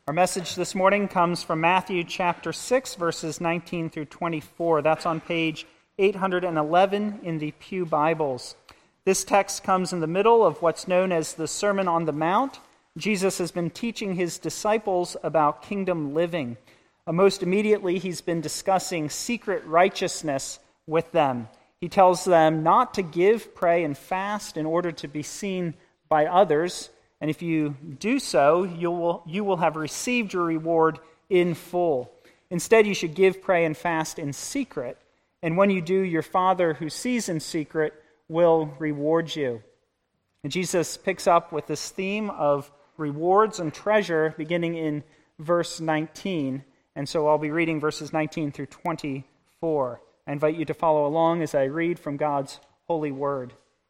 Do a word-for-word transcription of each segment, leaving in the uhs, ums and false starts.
Our message this morning comes from Matthew chapter six, verses nineteen through twenty-four. That's on page eight hundred eleven in the Pew Bibles. This text comes in the middle of what's known as the Sermon on the Mount. Jesus has been teaching his disciples about kingdom living. Uh, most immediately, he's been discussing secret righteousness with them. He tells them not to give, pray, and fast in order to be seen by others. And if you do so, you will, you will have received your reward in full. Instead, you should give, pray, and fast in secret. And when you do, your Father who sees in secret will reward you. And Jesus picks up with this theme of rewards and treasure beginning in verse nineteen. And so I'll be reading verses nineteen through twenty-four. I invite you to follow along as I read from God's holy word.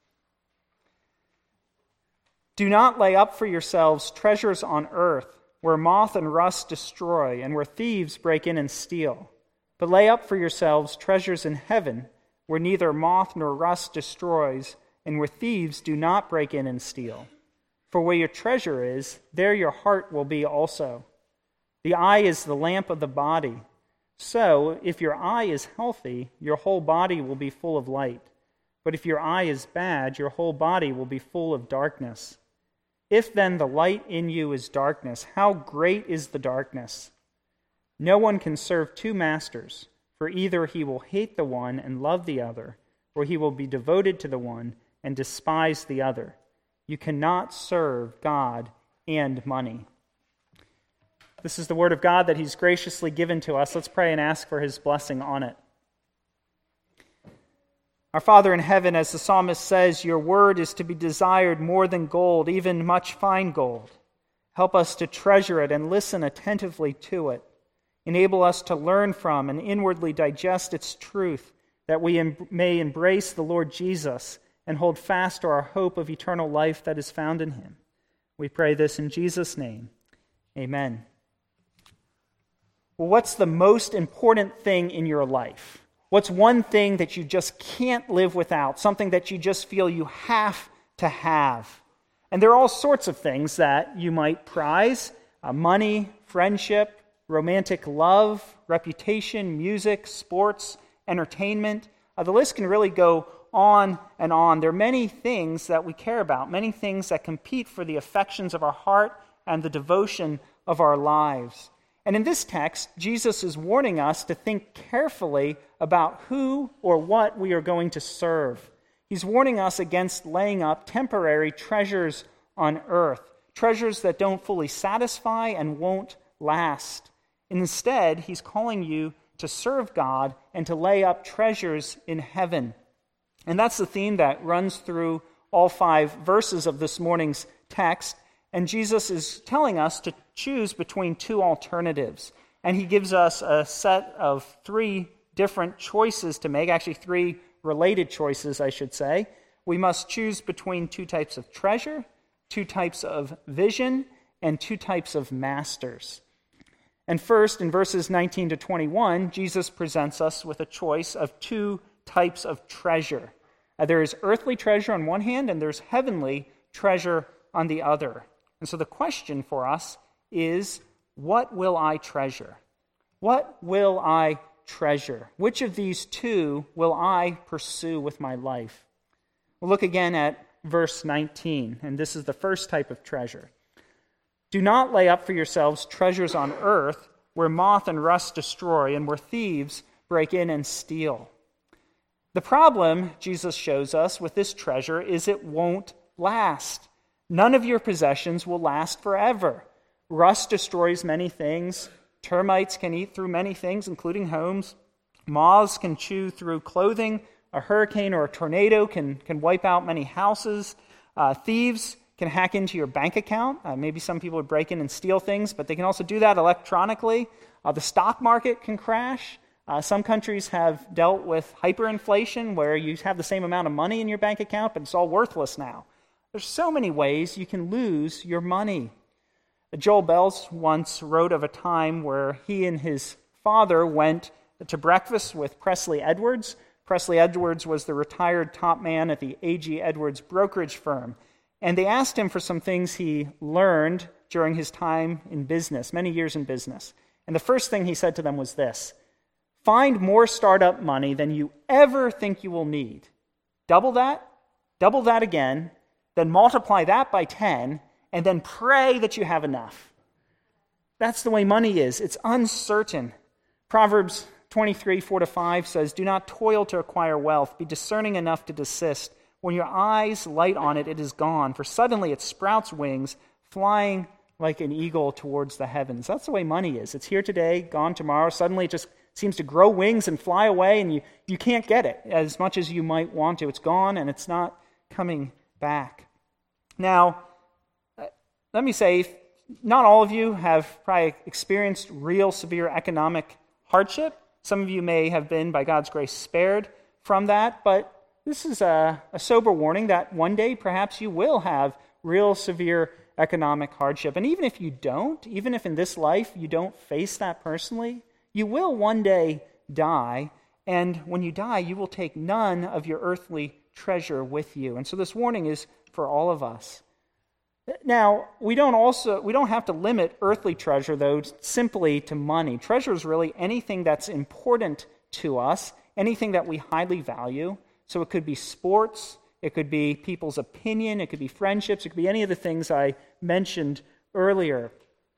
Do not lay up for yourselves treasures on earth, where moth and rust destroy, and where thieves break in and steal. But lay up for yourselves treasures in heaven, where neither moth nor rust destroys, and where thieves do not break in and steal. For where your treasure is, there your heart will be also. The eye is the lamp of the body. So, if your eye is healthy, your whole body will be full of light. But if your eye is bad, your whole body will be full of darkness. If then the light in you is darkness, how great is the darkness? No one can serve two masters, for either he will hate the one and love the other, or he will be devoted to the one and despise the other. You cannot serve God and money. This is the word of God that he's graciously given to us. Let's pray and ask for his blessing on it. Our Father in heaven, as the psalmist says, your word is to be desired more than gold, even much fine gold. Help us to treasure it and listen attentively to it. Enable us to learn from and inwardly digest its truth, that we em- may embrace the Lord Jesus and hold fast to our hope of eternal life that is found in him. We pray this in Jesus' name. Amen. Well, what's the most important thing in your life? What's one thing that you just can't live without, something that you just feel you have to have? And there are all sorts of things that you might prize: uh, money, friendship, romantic love, reputation, music, sports, entertainment. Uh, the list can really go on and on. There are many things that we care about, many things that compete for the affections of our heart and the devotion of our lives. And in this text, Jesus is warning us to think carefully about who or what we are going to serve. He's warning us against laying up temporary treasures on earth, treasures that don't fully satisfy and won't last. Instead, he's calling you to serve God and to lay up treasures in heaven. And that's the theme that runs through all five verses of this morning's text. And Jesus is telling us to choose between two alternatives. And he gives us a set of three different choices to make, actually three related choices, I should say. We must choose between two types of treasure, two types of vision, and two types of masters. And first, in verses nineteen to twenty-one, Jesus presents us with a choice of two types of treasure. Uh, there is earthly treasure on one hand, and there's heavenly treasure on the other. And so the question for us is, what will I treasure? What will I treasure? Which of these two will I pursue with my life? We'll look again at verse nineteen, and this is the first type of treasure. Do not lay up for yourselves treasures on earth, where moth and rust destroy, and where thieves break in and steal. The problem, Jesus shows us, with this treasure is it won't last. None of your possessions will last forever. Rust destroys many things. Termites can eat through many things, including homes. Moths can chew through clothing. A hurricane or a tornado can, can wipe out many houses. Uh, thieves can hack into your bank account. Uh, maybe some people would break in and steal things, but they can also do that electronically. Uh, the stock market can crash. Uh, some countries have dealt with hyperinflation, where you have the same amount of money in your bank account, but it's all worthless now. There's so many ways you can lose your money. Joel Bells once wrote of a time where he and his father went to breakfast with Presley Edwards. Presley Edwards was the retired top man at the A G Edwards brokerage firm. And they asked him for some things he learned during his time in business, many years in business. And the first thing he said to them was this: find more startup money than you ever think you will need. Double that, double that again, then multiply that by ten, and then pray that you have enough. That's the way money is. It's uncertain. Proverbs twenty-three, four to five says, do not toil to acquire wealth. Be discerning enough to desist. When your eyes light on it, it is gone. For suddenly it sprouts wings, flying like an eagle towards the heavens. That's the way money is. It's here today, gone tomorrow. Suddenly it just seems to grow wings and fly away, and you, you can't get it as much as you might want to. It's gone, and it's not coming back. Now, let me say, not all of you have probably experienced real severe economic hardship. Some of you may have been, by God's grace, spared from that, but this is a, a sober warning that one day perhaps you will have real severe economic hardship. And even if you don't, even if in this life you don't face that personally, you will one day die, and when you die, you will take none of your earthly treasure with you. And so this warning is for all of us. Now, we don't also we don't have to limit earthly treasure, though, simply to money. Treasure is really anything that's important to us, anything that we highly value. So it could be sports, it could be people's opinion, it could be friendships, it could be any of the things I mentioned earlier.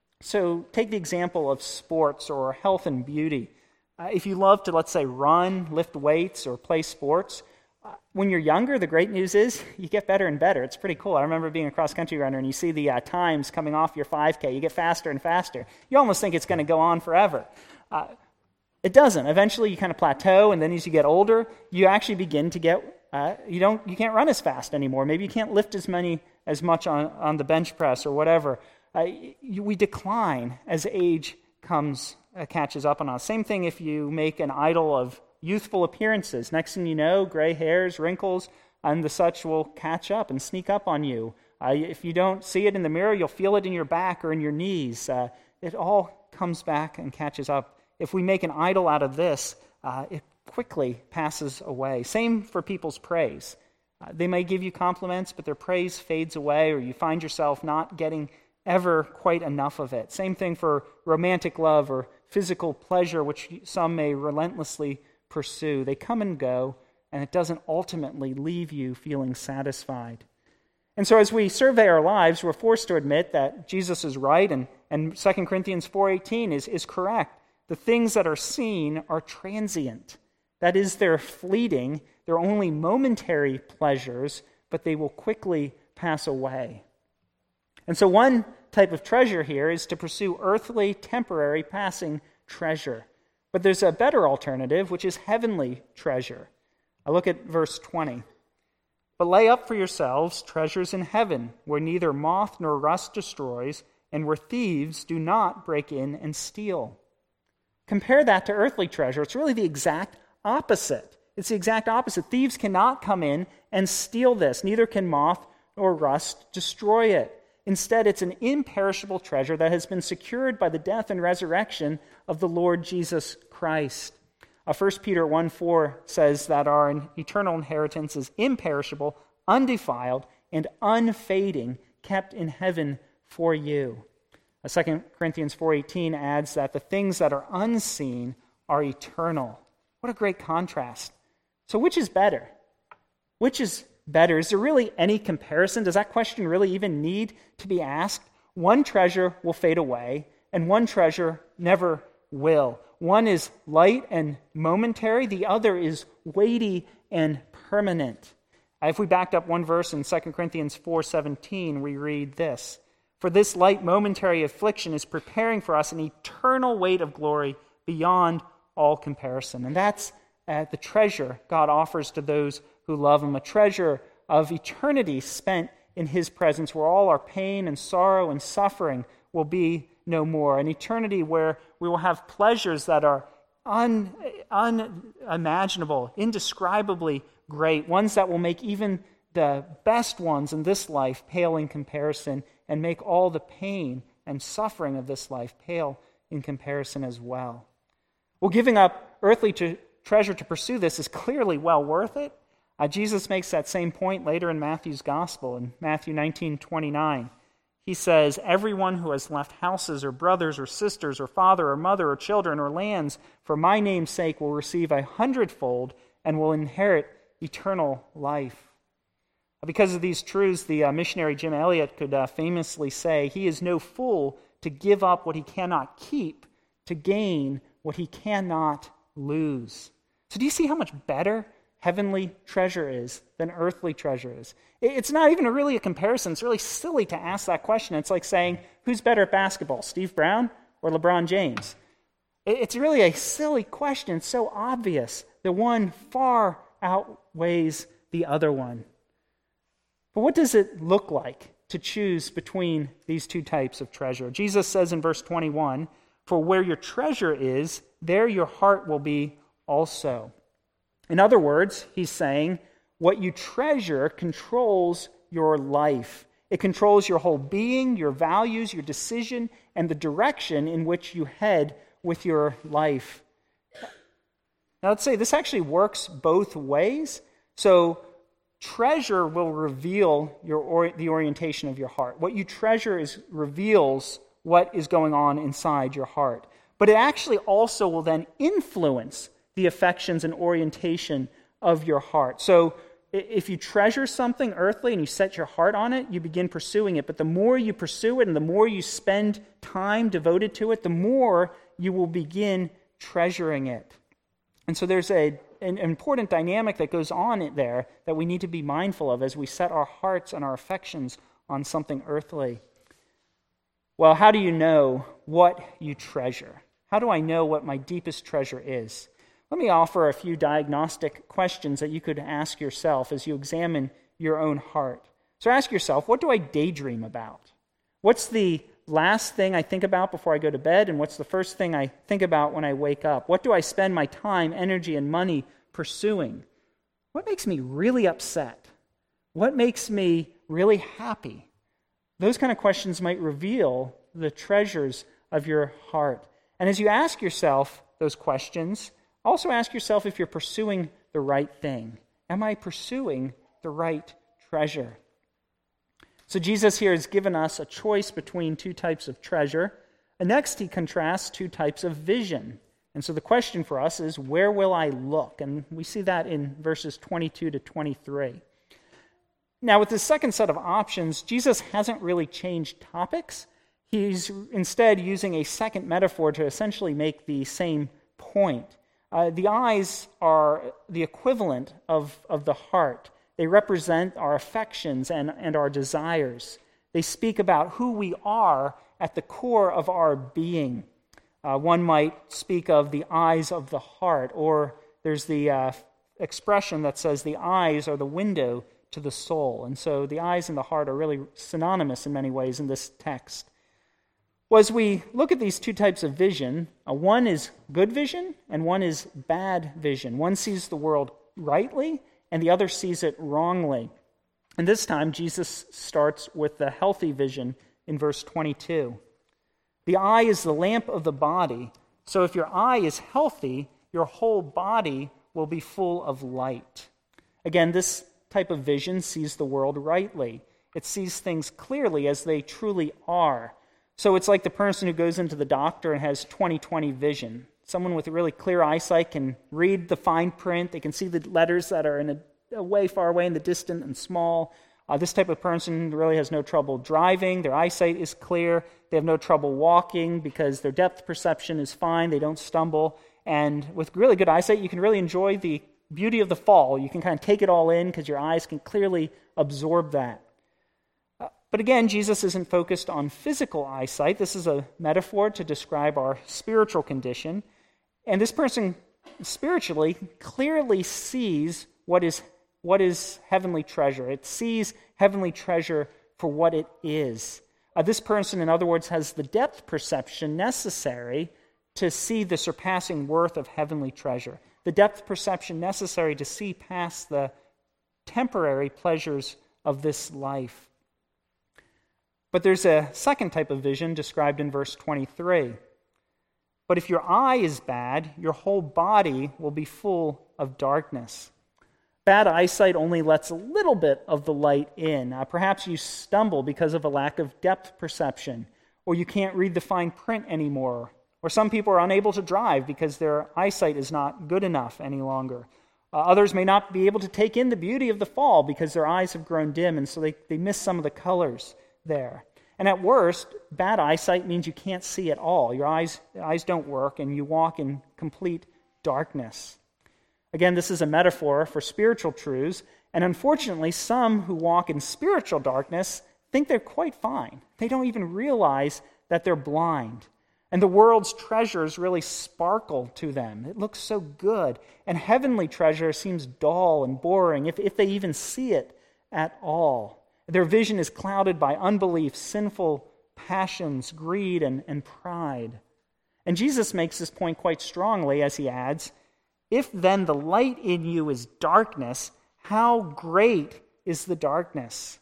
So take the example of sports or health and beauty. Uh, if you love to, let's say, run, lift weights, or play sports, uh, when you're younger, the great news is you get better and better. It's pretty cool. I remember being a cross-country runner, and you see the uh, times coming off your five K. You get faster and faster. You almost think it's going to go on forever. Uh, it doesn't. Eventually, you kind of plateau, and then as you get older, you actually begin to get, uh, you don't, you can't run as fast anymore. Maybe you can't lift as many, as much on, on the bench press or whatever. Uh, you, we decline as age comes, uh, catches up on us. Same thing if you make an idol of youthful appearances. Next thing you know, gray hairs, wrinkles, and the such will catch up and sneak up on you. Uh, if you don't see it in the mirror, you'll feel it in your back or in your knees. Uh, it all comes back and catches up. If we make an idol out of this, uh, it quickly passes away. Same for people's praise. Uh, they may give you compliments, but their praise fades away, or you find yourself not getting ever quite enough of it. Same thing for romantic love or physical pleasure, which some may relentlessly pursue. They come and go, and it doesn't ultimately leave you feeling satisfied. And so as we survey our lives, we're forced to admit that Jesus is right, and, and Second Corinthians four eighteen is, is correct. The things that are seen are transient. That is, they're fleeting. They're only momentary pleasures, but they will quickly pass away. And so one type of treasure here is to pursue earthly, temporary, passing treasure. But there's a better alternative, which is heavenly treasure. I look at verse twenty. But lay up for yourselves treasures in heaven, where neither moth nor rust destroys, and where thieves do not break in and steal. Compare that to earthly treasure. It's really the exact opposite. It's the exact opposite. Thieves cannot come in and steal this. Neither can moth or rust destroy it. Instead, it's an imperishable treasure that has been secured by the death and resurrection of the Lord Jesus Christ. Uh, First Peter one four says that our eternal inheritance is imperishable, undefiled, and unfading, kept in heaven for you. Uh, Second Corinthians four eighteen adds that the things that are unseen are eternal. What a great contrast. So which is better? Which is better? Is there really any comparison? Does that question really even need to be asked? One treasure will fade away, and one treasure never will. One is light and momentary. The other is weighty and permanent. Uh, if we backed up one verse in Second Corinthians four seventeen, we read this: For this light momentary affliction is preparing for us an eternal weight of glory beyond all comparison. And that's uh, the treasure God offers to those who love Him, a treasure of eternity spent in His presence, where all our pain and sorrow and suffering will be no more. An eternity where we will have pleasures that are un, unimaginable, indescribably great, ones that will make even the best ones in this life pale in comparison, and make all the pain and suffering of this life pale in comparison as well. Well, giving up earthly to, treasure to pursue this is clearly well worth it. Uh, Jesus makes that same point later in Matthew's Gospel, in Matthew nineteen twenty-nine. he says, "Everyone who has left houses or brothers or sisters or father or mother or children or lands for my name's sake will receive a hundredfold and will inherit eternal life." Because of these truths, the uh, missionary Jim Elliot could uh, famously say, "He is no fool to give up what he cannot keep to gain what he cannot lose." So do you see how much better heavenly treasure is than earthly treasure is? It's not even a really a comparison. It's really silly to ask that question. It's like saying, who's better at basketball, Steve Brown or LeBron James? It's really a silly question. It's so obvious. The one far outweighs the other one. But what does it look like to choose between these two types of treasure? Jesus says in verse twenty-one, "For where your treasure is, there your heart will be also." In other words, he's saying, what you treasure controls your life. It controls your whole being, your values, your decision, and the direction in which you head with your life. Now let's say this actually works both ways. So treasure will reveal your or, the orientation of your heart. What you treasure is reveals what is going on inside your heart. But it actually also will then influence the affections and orientation of your heart. So if you treasure something earthly and you set your heart on it, you begin pursuing it. But the more you pursue it and the more you spend time devoted to it, the more you will begin treasuring it. And so there's a, an important dynamic that goes on there that we need to be mindful of as we set our hearts and our affections on something earthly. Well, how do you know what you treasure? How do I know what my deepest treasure is? Let me offer a few diagnostic questions that you could ask yourself as you examine your own heart. So ask yourself, what do I daydream about? What's the last thing I think about before I go to bed, and what's the first thing I think about when I wake up? What do I spend my time, energy, and money pursuing? What makes me really upset? What makes me really happy? Those kind of questions might reveal the treasures of your heart. And as you ask yourself those questions, also ask yourself if you're pursuing the right thing. Am I pursuing the right treasure? So Jesus here has given us a choice between two types of treasure. And next he contrasts two types of vision. And so the question for us is, where will I look? And we see that in verses twenty-two to twenty-three. Now with this second set of options, Jesus hasn't really changed topics. He's instead using a second metaphor to essentially make the same point. Uh, the eyes are the equivalent of, of the heart. They represent our affections and, and our desires. They speak about who we are at the core of our being. Uh, one might speak of the eyes of the heart, or there's the uh, expression that says the eyes are the window to the soul. And so the eyes and the heart are really synonymous in many ways in this text. Well, as we look at these two types of vision, uh, one is good vision and one is bad vision. One sees the world rightly and the other sees it wrongly. And this time, Jesus starts with the healthy vision in verse twenty-two. The eye is the lamp of the body, so if your eye is healthy, your whole body will be full of light. Again, this type of vision sees the world rightly. It sees things clearly as they truly are. So it's like the person who goes into the doctor and has twenty twenty vision. Someone with really clear eyesight can read the fine print. They can see the letters that are in a, a way far away in the distant and small. Uh, this type of person really has no trouble driving. Their eyesight is clear. They have no trouble walking because their depth perception is fine. They don't stumble. And with really good eyesight, you can really enjoy the beauty of the fall. You can kind of take it all in because your eyes can clearly absorb that. Uh, but again, Jesus isn't focused on physical eyesight. This is a metaphor to describe our spiritual condition. And this person spiritually clearly sees what is what is heavenly treasure. It sees heavenly treasure for what it is. Uh, this person, in other words, has the depth perception necessary to see the surpassing worth of heavenly treasure. The depth perception necessary to see past the temporary pleasures of this life. But there's a second type of vision described in verse twenty-three. But if your eye is bad, your whole body will be full of darkness. bad eyesight only lets a little bit of the light in. Uh, perhaps you stumble because of a lack of depth perception, or you can't read the fine print anymore, or some people are unable to drive because their eyesight is not good enough any longer. Uh, others may not be able to take in the beauty of the fall because their eyes have grown dim, and so they, they miss some of the colors there. And at worst, bad eyesight means you can't see at all. Your eyes, eyes don't work, and you walk in complete darkness. Again, this is a metaphor for spiritual truths, and unfortunately, some who walk in spiritual darkness think they're quite fine. They don't even realize that they're blind. And the world's treasures really sparkle to them. It looks so good. And heavenly treasure seems dull and boring, if, if they even see it at all. Their vision is clouded by unbelief, sinful passions, greed, and, and pride. And Jesus makes this point quite strongly as he adds, "If then the light in you is darkness, how great is the darkness?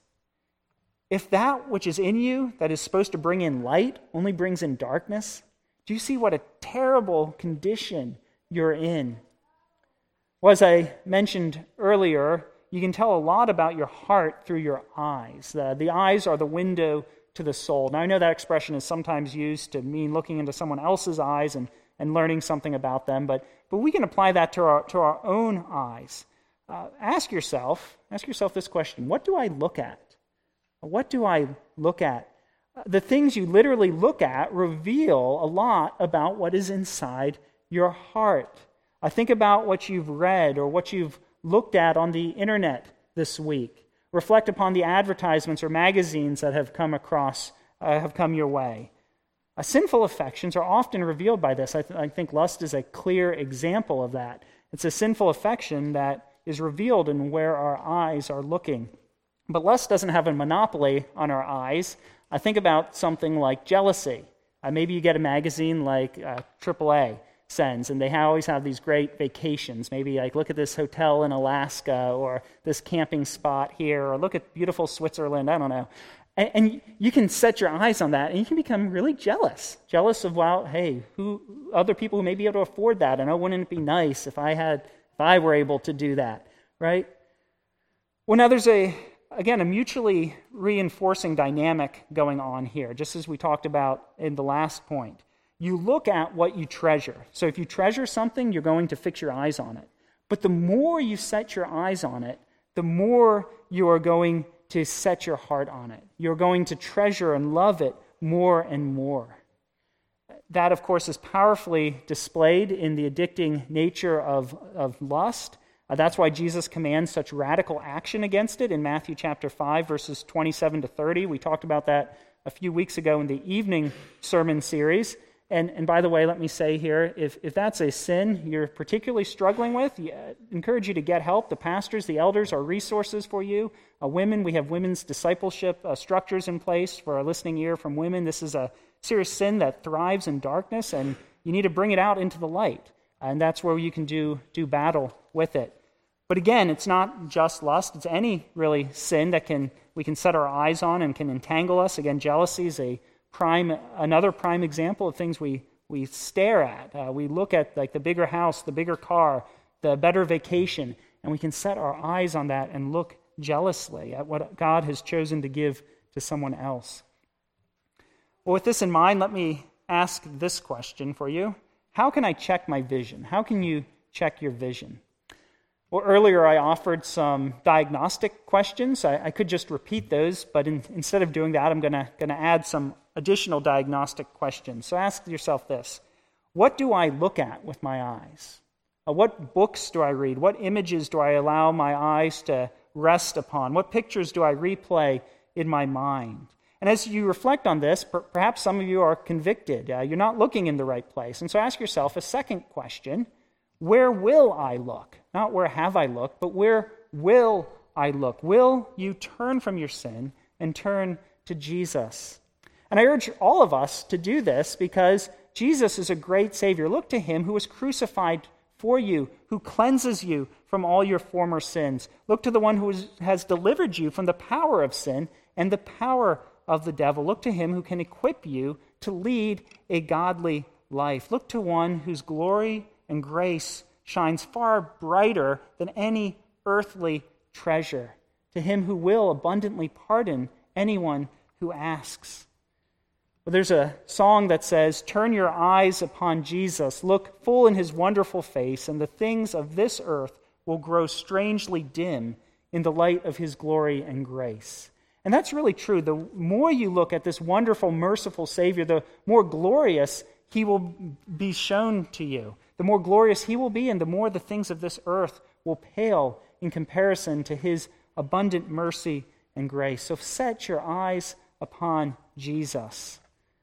If that which is in you that is supposed to bring in light only brings in darkness, do you see what a terrible condition you're in?" Well, as I mentioned earlier, you can tell a lot about your heart through your eyes. The, the eyes are the window to the soul. Now, I know that expression is sometimes used to mean looking into someone else's eyes and, and learning something about them, but, but we can apply that to our, to our own eyes. Uh, ask yourself, ask yourself this question: what do I look at? What do I look at? The things you literally look at reveal a lot about what is inside your heart. I think about what you've read or what you've looked at on the internet this week. Reflect upon the advertisements or magazines that have come across, uh, have come your way. Uh, sinful affections are often revealed by this. I, th- I think lust is a clear example of that. It's a sinful affection that is revealed in where our eyes are looking. But lust doesn't have a monopoly on our eyes. I think about something like jealousy. Uh, maybe you get a magazine like uh, triple A sends, and they ha- always have these great vacations. Maybe like, look at this hotel in Alaska, or this camping spot here, or look at beautiful Switzerland, I don't know. And, and you can set your eyes on that, and you can become really jealous. Jealous of, well, hey, who other people who may be able to afford that, and oh, wouldn't it be nice if I had, if I were able to do that, right? Well, now there's a Again, a mutually reinforcing dynamic going on here, just as we talked about in the last point. You look at what you treasure. So if you treasure something, you're going to fix your eyes on it. But the more you set your eyes on it, the more you are going to set your heart on it. You're going to treasure and love it more and more. That, of course, is powerfully displayed in the addicting nature of, of lust. Uh, that's why Jesus commands such radical action against it in Matthew chapter five, verses twenty-seven to thirty. We talked about that a few weeks ago in the evening sermon series. And, and by the way, let me say here, if, if that's a sin you're particularly struggling with, I encourage you to get help. The pastors, the elders are resources for you. Uh, women, we have women's discipleship uh, structures in place for a listening ear from women. This is a serious sin that thrives in darkness, and you need to bring it out into the light. And that's where you can do, do battle with it. But again, it's not just lust. It's any, really, sin that can we can set our eyes on and can entangle us. Again, jealousy is a prime, another prime example of things we, we stare at. Uh, we look at like the bigger house, the bigger car, the better vacation, and we can set our eyes on that and look jealously at what God has chosen to give to someone else. Well, with this in mind, let me ask this question for you. How can I check my vision? How can you check your vision? Well, earlier I offered some diagnostic questions. I, I could just repeat those, but in, instead of doing that, I'm going to going to add some additional diagnostic questions. So ask yourself this: what do I look at with my eyes? Uh, what books do I read? What images do I allow my eyes to rest upon? What pictures do I replay in my mind? And as you reflect on this, per- perhaps some of you are convicted. Uh, you're not looking in the right place. And so ask yourself a second question: where will I look? Not where have I looked, but where will I look? Will you turn from your sin and turn to Jesus? And I urge all of us to do this because Jesus is a great Savior. Look to him who was crucified for you, who cleanses you from all your former sins. Look to the one who has delivered you from the power of sin and the power of the devil. Look to him who can equip you to lead a godly life. Look to one whose glory and grace shines far brighter than any earthly treasure, to him who will abundantly pardon anyone who asks. Well, there's a song that says, "Turn your eyes upon Jesus, look full in his wonderful face, and the things of this earth will grow strangely dim in the light of his glory and grace." And that's really true. The more you look at this wonderful, merciful Savior, the more glorious he will be shown to you. The more glorious he will be, and the more the things of this earth will pale in comparison to his abundant mercy and grace. So set your eyes upon Jesus.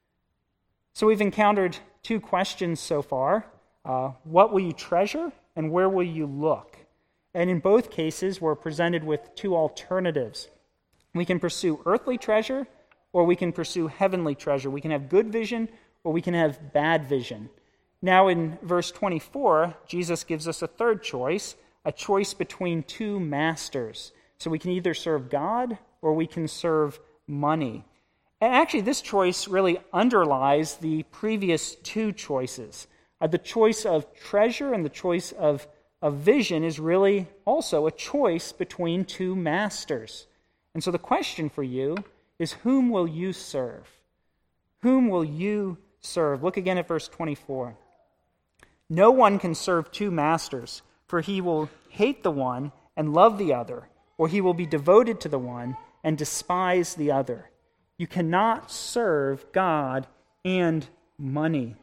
So we've encountered two questions so far. Uh, what will you treasure, and where will you look? And in both cases, we're presented with two alternatives. We can pursue earthly treasure, or we can pursue heavenly treasure. We can have good vision, or we can have bad vision. Now in verse twenty-four, Jesus gives us a third choice, a choice between two masters. So we can either serve God, or we can serve money. And actually, this choice really underlies the previous two choices. Uh, the choice of treasure and the choice of, of vision is really also a choice between two masters. And so the question for you is, whom will you serve? Whom will you serve? Look again at verse twenty-four. "No one can serve two masters, for he will hate the one and love the other, or he will be devoted to the one and despise the other. You cannot serve God and money."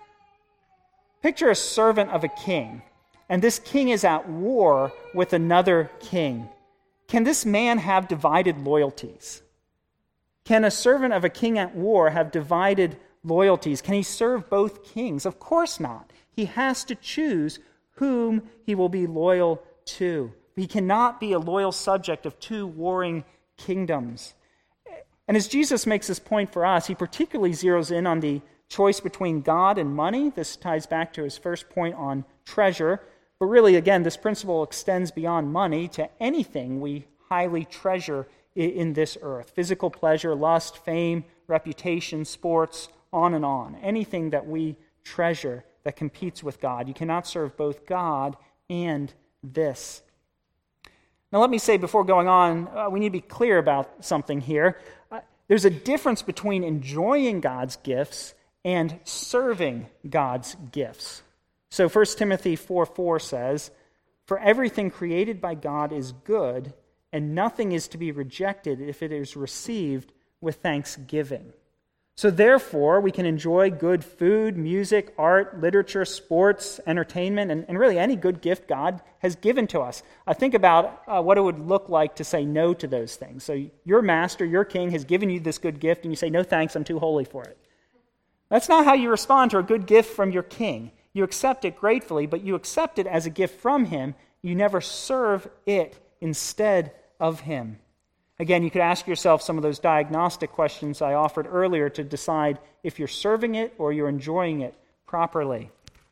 Picture a servant of a king, and this king is at war with another king. Can this man have divided loyalties? Can a servant of a king at war have divided loyalties? Can he serve both kings? Of course not. He has to choose whom he will be loyal to. He cannot be a loyal subject of two warring kingdoms. And as Jesus makes this point for us, he particularly zeroes in on the choice between God and money. This ties back to his first point on treasure. But really, again, this principle extends beyond money to anything we highly treasure in this earth. Physical pleasure, lust, fame, reputation, sports, on and on. Anything that we treasure that competes with God. You cannot serve both God and this. Now let me say before going on, uh, we need to be clear about something here. Uh, there's a difference between enjoying God's gifts and serving God's gifts. So First Timothy four four says, "For everything created by God is good, and nothing is to be rejected if it is received with thanksgiving." So therefore, we can enjoy good food, music, art, literature, sports, entertainment, and, and really any good gift God has given to us. Uh, think about uh, what it would look like to say no to those things. So your master, your king, has given you this good gift, and you say, "No thanks, I'm too holy for it." That's not how you respond to a good gift from your king. You accept it gratefully, but you accept it as a gift from him. You never serve it instead of him. Again, you could ask yourself some of those diagnostic questions I offered earlier to decide if you're serving it or you're enjoying it properly.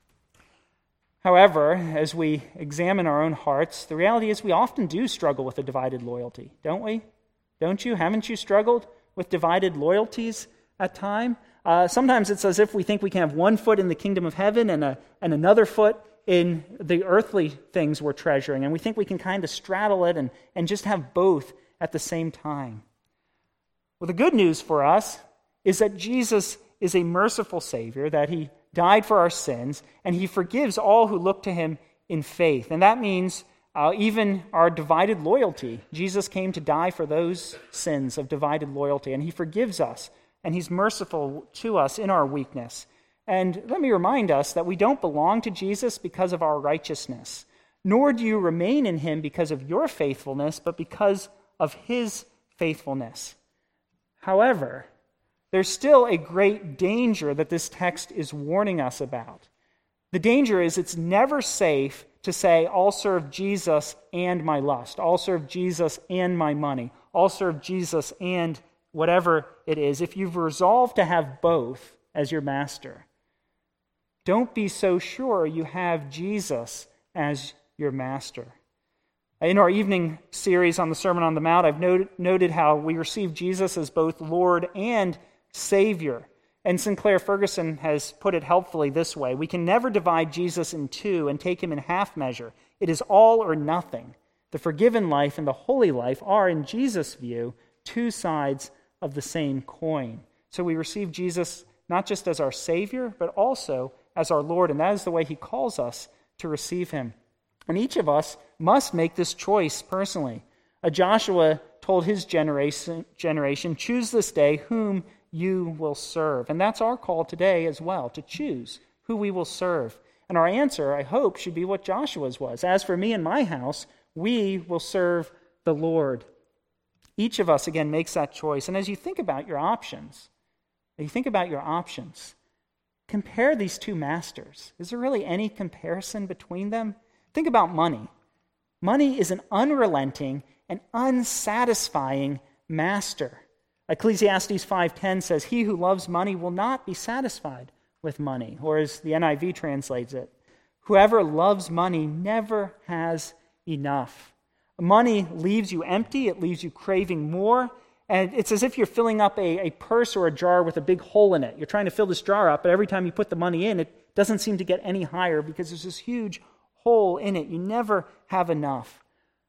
However, as we examine our own hearts, the reality is we often do struggle with a divided loyalty, don't we? Don't you? Haven't you struggled with divided loyalties at times? Uh, sometimes it's as if we think we can have one foot in the kingdom of heaven and, a, and another foot in the earthly things we're treasuring, and we think we can kind of straddle it and, and just have both at the same time. Well, the good news for us is that Jesus is a merciful Savior, that he died for our sins, and he forgives all who look to him in faith. And that means uh, even our divided loyalty. Jesus came to die for those sins of divided loyalty, and he forgives us, and he's merciful to us in our weakness. And let me remind us that we don't belong to Jesus because of our righteousness, nor do you remain in him because of your faithfulness, but because of his faithfulness. However, there's still a great danger that this text is warning us about. The danger is it's never safe to say, "I'll serve Jesus and my lust. I'll serve Jesus and my money. I'll serve Jesus and whatever it is." If you've resolved to have both as your master, don't be so sure you have Jesus as your master. In our evening series on the Sermon on the Mount, I've noted, noted how we receive Jesus as both Lord and Savior. And Sinclair Ferguson has put it helpfully this way: we can never divide Jesus in two and take him in half measure. It is all or nothing. The forgiven life and the holy life are, in Jesus' view, two sides of the same coin. So we receive Jesus not just as our Savior, but also as our Lord, and that is the way he calls us to receive him. And each of us must make this choice personally. Uh, Joshua told his generation, generation, choose this day whom you will serve. And that's our call today as well, to choose who we will serve. And our answer, I hope, should be what Joshua's was. As for me and my house, we will serve the Lord. Each of us, again, makes that choice. And as you think about your options, as you think about your options, compare these two masters. Is there really any comparison between them? Think about money. Money is an unrelenting and unsatisfying master. Ecclesiastes five ten says, he who loves money will not be satisfied with money, or as the N I V translates it, whoever loves money never has enough. Money leaves you empty, it leaves you craving more, and it's as if you're filling up a, a purse or a jar with a big hole in it. You're trying to fill this jar up, but every time you put the money in, it doesn't seem to get any higher because there's this huge hole in it. You never have enough.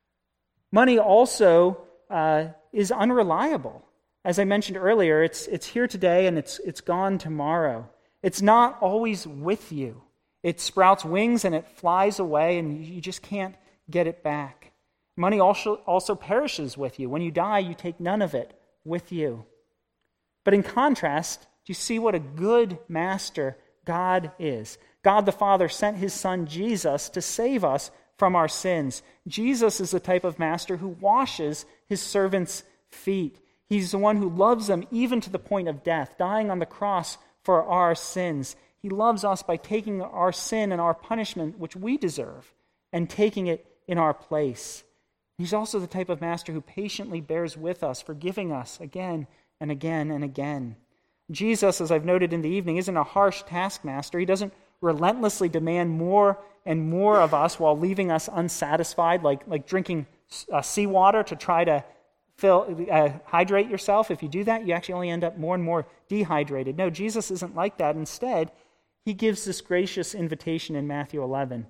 Money also uh, is unreliable. As I mentioned earlier, it's it's here today and it's it's gone tomorrow. It's not always with you. It sprouts wings and it flies away and you just can't get it back. Money also, also perishes with you. When you die, you take none of it with you. But in contrast, do you see what a good master God is? God the Father sent his Son Jesus to save us from our sins. Jesus is the type of master who washes his servants' feet. He's the one who loves them even to the point of death, dying on the cross for our sins. He loves us by taking our sin and our punishment, which we deserve, and taking it in our place. He's also the type of master who patiently bears with us, forgiving us again and again and again. Jesus, as I've noted in the evening, isn't a harsh taskmaster. He doesn't relentlessly demand more and more of us while leaving us unsatisfied, like, like drinking uh, seawater to try to fill, uh, hydrate yourself. If you do that, you actually only end up more and more dehydrated. No, Jesus isn't like that. Instead, he gives this gracious invitation in Matthew eleven.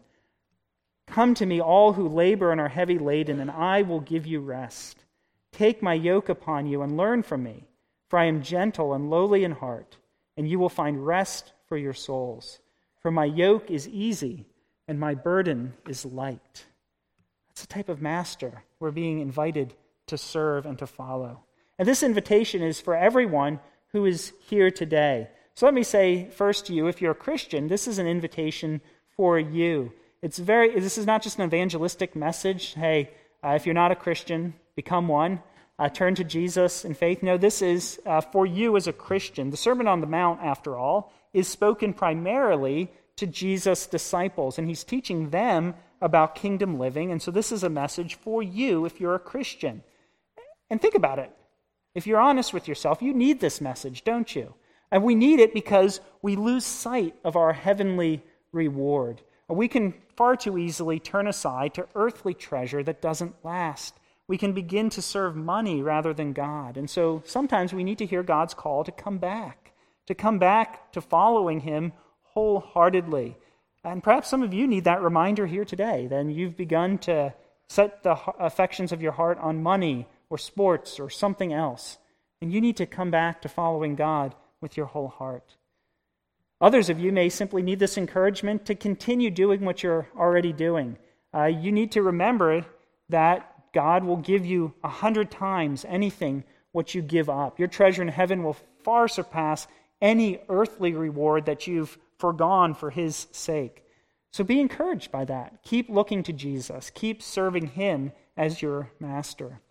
Come to me, all who labor and are heavy laden, and I will give you rest. Take my yoke upon you and learn from me, for I am gentle and lowly in heart, and you will find rest for your souls. For my yoke is easy, and my burden is light. That's the type of master we're being invited to serve and to follow. And this invitation is for everyone who is here today. So let me say first to you, if you're a Christian, this is an invitation for you. It's very. This is not just an evangelistic message. Hey, uh, if you're not a Christian, become one. Uh, turn to Jesus in faith. No, this is uh, for you as a Christian. The Sermon on the Mount, after all, is spoken primarily to Jesus' disciples, and he's teaching them about kingdom living. And so this is a message for you if you're a Christian. And think about it. If you're honest with yourself, you need this message, don't you? And we need it because we lose sight of our heavenly reward. We can far too easily turn aside to earthly treasure that doesn't last. We can begin to serve money rather than God. And so sometimes we need to hear God's call to come back, to come back to following him wholeheartedly. And perhaps some of you need that reminder here today. Then you've begun to set the affections of your heart on money or sports or something else. And you need to come back to following God with your whole heart. Others of you may simply need this encouragement to continue doing what you're already doing. Uh, you need to remember that God will give you a hundred times anything what you give up. Your treasure in heaven will far surpass any earthly reward that you've foregone for his sake. So be encouraged by that. Keep looking to Jesus. Keep serving him as your master.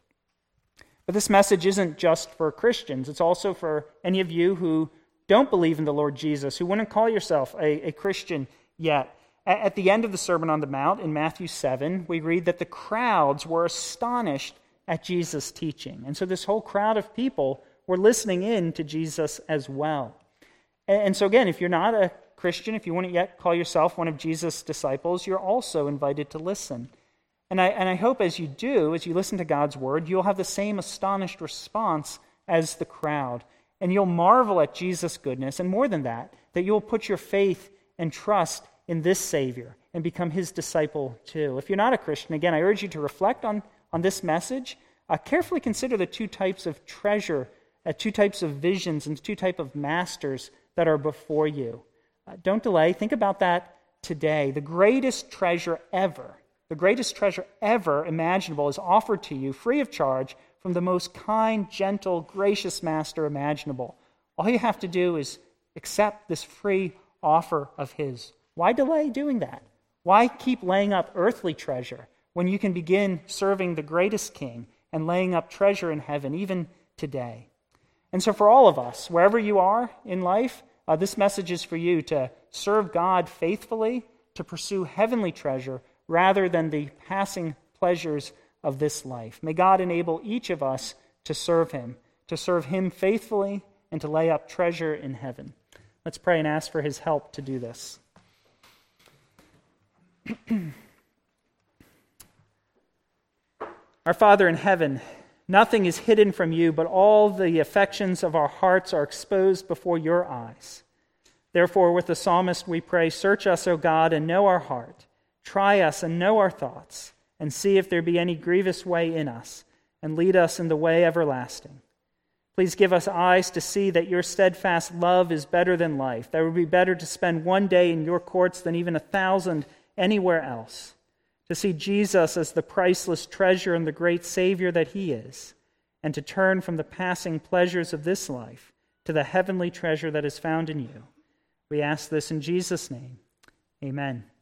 But this message isn't just for Christians. It's also for any of you who don't believe in the Lord Jesus, who wouldn't call yourself a, a Christian yet. At the end of the Sermon on the Mount, in Matthew seven, we read that the crowds were astonished at Jesus' teaching. And so this whole crowd of people were listening in to Jesus as well. And so again, if you're not a Christian, if you wouldn't yet call yourself one of Jesus' disciples, you're also invited to listen. And I, and I hope as you do, as you listen to God's word, you'll have the same astonished response as the crowd. And you'll marvel at Jesus' goodness, and more than that, that you'll put your faith and trust in this Savior and become his disciple too. If you're not a Christian, again, I urge you to reflect on, on this message. Uh, carefully consider the two types of treasure, uh, two types of visions, and two types of masters that are before you. Uh, don't delay. Think about that today. The greatest treasure ever, the greatest treasure ever imaginable is offered to you free of charge from the most kind, gentle, gracious master imaginable. All you have to do is accept this free offer of his. Why delay doing that? Why keep laying up earthly treasure when you can begin serving the greatest King and laying up treasure in heaven even today? And so for all of us, wherever you are in life, uh, this message is for you to serve God faithfully, to pursue heavenly treasure rather than the passing pleasures of this life. May God enable each of us to serve him, to serve him faithfully, and to lay up treasure in heaven. Let's pray and ask for his help to do this. Our Father in heaven, nothing is hidden from you, but all the affections of our hearts are exposed before your eyes. Therefore, with the psalmist we pray, search us, O God, and know our heart. Try us and know our thoughts, and see if there be any grievous way in us, and lead us in the way everlasting. Please give us eyes to see that your steadfast love is better than life, that it would be better to spend one day in your courts than even a thousand anywhere else, to see Jesus as the priceless treasure and the great Savior that he is, and to turn from the passing pleasures of this life to the heavenly treasure that is found in you. We ask this in Jesus' name. Amen.